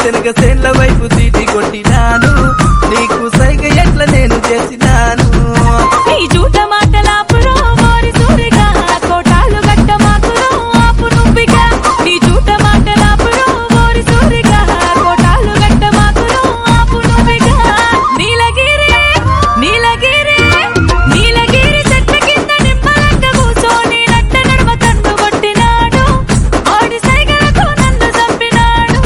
శనగ సేన్ల వైపు సీటి కొట్టినాను నీకు సైగ ఎట్ల నేను చేసినాను ఈ జూట మాటలాపురో మోరి సూరిగా కోటాలు గట్ట మాకురో ఆపు నువ్విగా నీ జూట మాటలాపురో మోరి సూరిగా కోటాలు గట్ట మాకురో ఆపు నువ్విగా నీలగిరి నీలగిరి నీలగిరి చెట్ల కింద నిమ్మలంట కూర్చొని నట్ట నడుమ కన్ను కొట్టినాడు వాడి సైగలతో నన్ను చంపినాడు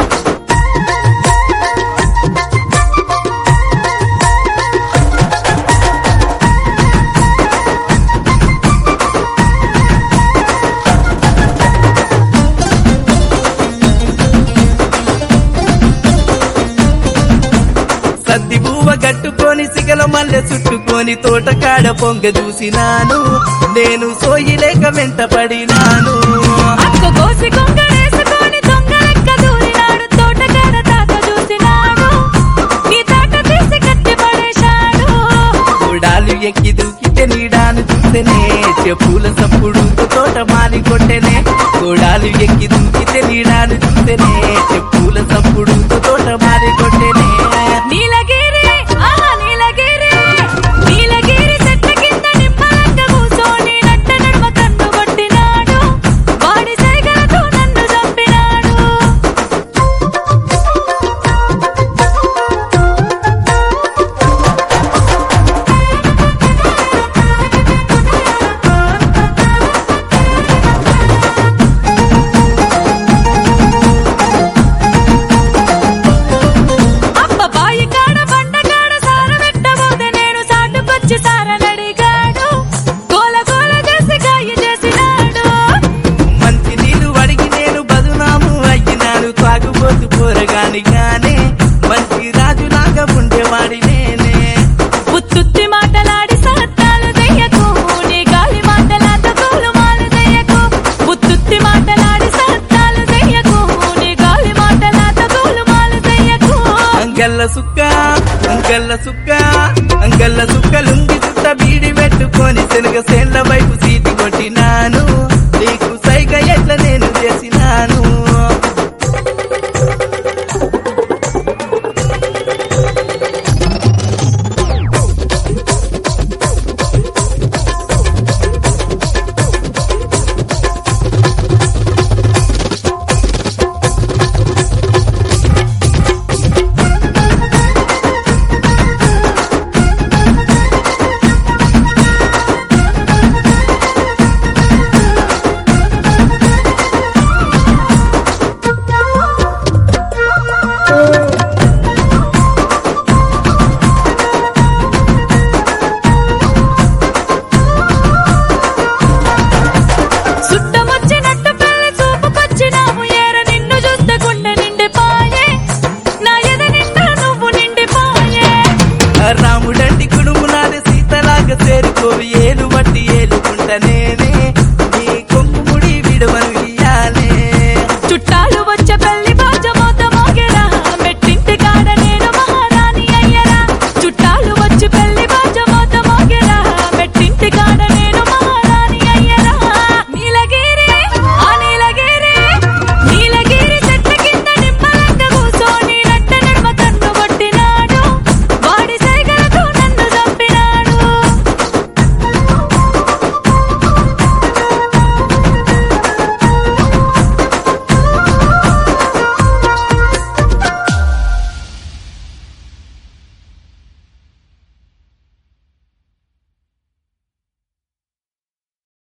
సద్ది బువ్వ కట్టుకొని సిగల మల్లె చుట్టుకొని తోటకాడ పొంగ చూసినాను నేను సోయిలేక వెంట పడినాను అక్క కోసి కొంగడేసుకొని దొంగలెక్క దూరినాడు తోటకాడ తాత చూసినాడు నీ తాట తీసి కట్టి పడేశాడు గుడాలు ఎక్కి దూకితే నీడాను చూస్తేనే చెప్పుల సప్పుడు తోట మాలి కొట్టెనే గుడాలు ఎక్కి దూకితే నీడాను చూస్తేనే చెప్పుల సప్పుడు తోట మాలి కొట్టెనే నీలగిరి ఆహా నీలగిరి నీలగిరి చెట్ల కింద నిమ్మలంట కూర్చొని నట్ట నడుమ కన్ను కొట్టినాడు వాడి సైగలతో నన్ను చంపినాడు అబ్బ బాయి కాడ బండ కాడ సార పెట్టబోతే నేను సాటుకొచ్చి సారనడిగాడు గోల గోల చేసి గాయ చేసినాడు మంచి నీళ్ళు అడిగి నేను బదునాము అయ్యినాను తాగుబోతు పోరగాని గానే మంచి రాజులాగా ఉండేవాడి నేనే ఉత్తుత్తి మాటలాడి సహత్తాలు చెయ్యకు నీ గాలి మాటలాతో గోలుమాలు చెయ్యకు ఉత్తుత్తి మాటలాడి సహత్తాలు చెయ్యకు నీ గాలి మాటలాతో గోలుమాలు చెయ్యకు అంగల్ల సుక్క అంగల్ల సుక్క అంగల్ల సుక్క లుంగి చుట్ట బీడి పెట్టుకొని శనగ సేన్ల వైపు సీటి కొట్టినాను